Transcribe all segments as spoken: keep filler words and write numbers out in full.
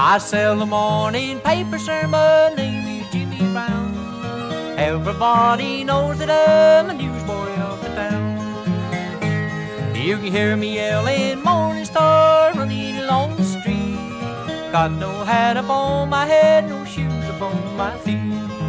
I sell the morning paper, sir, my name is Jimmy Brown. Everybody knows that I'm a newsboy of the town. You can hear me yelling, Morning Star, running along the street. Got no hat up on my head, no shoes upon my feet.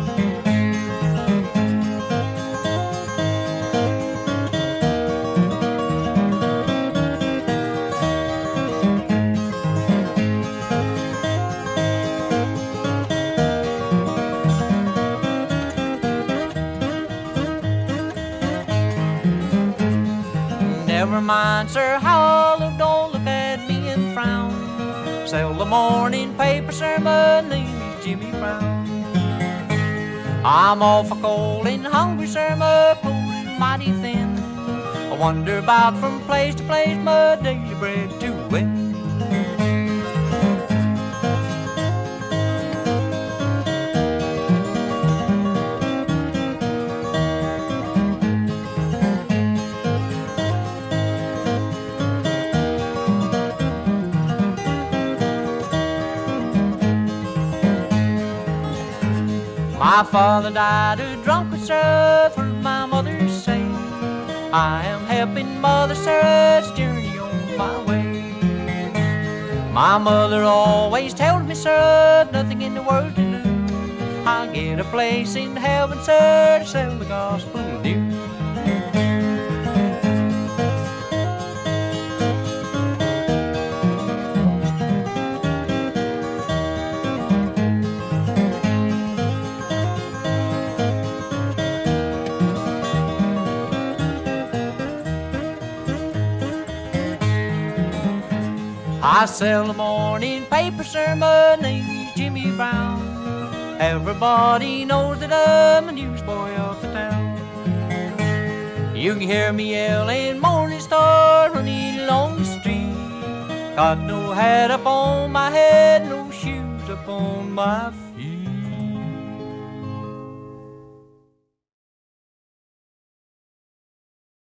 Never mind, sir, how I look, don't look at me and frown. Sell the morning paper, sir, my name is Jimmy Brown. I'm awful cold and hungry, sir, my clothes is mighty thin. I wander about from place to place, my daily bread to win. My father died a drunkard, sir, I've heard my mother say. I am helping mother, sir, it's journey on my way. My mother always told me, sir, nothing in the world to do. I'll get a place in heaven, sir, to sell the gospel news. I sell the morning paper, sir, my name is Jimmy Brown. Everybody knows that I'm a newsboy of the town. You can hear me yelling, Morning Star, running along the street. Got no hat up on my head, no shoes upon my feet.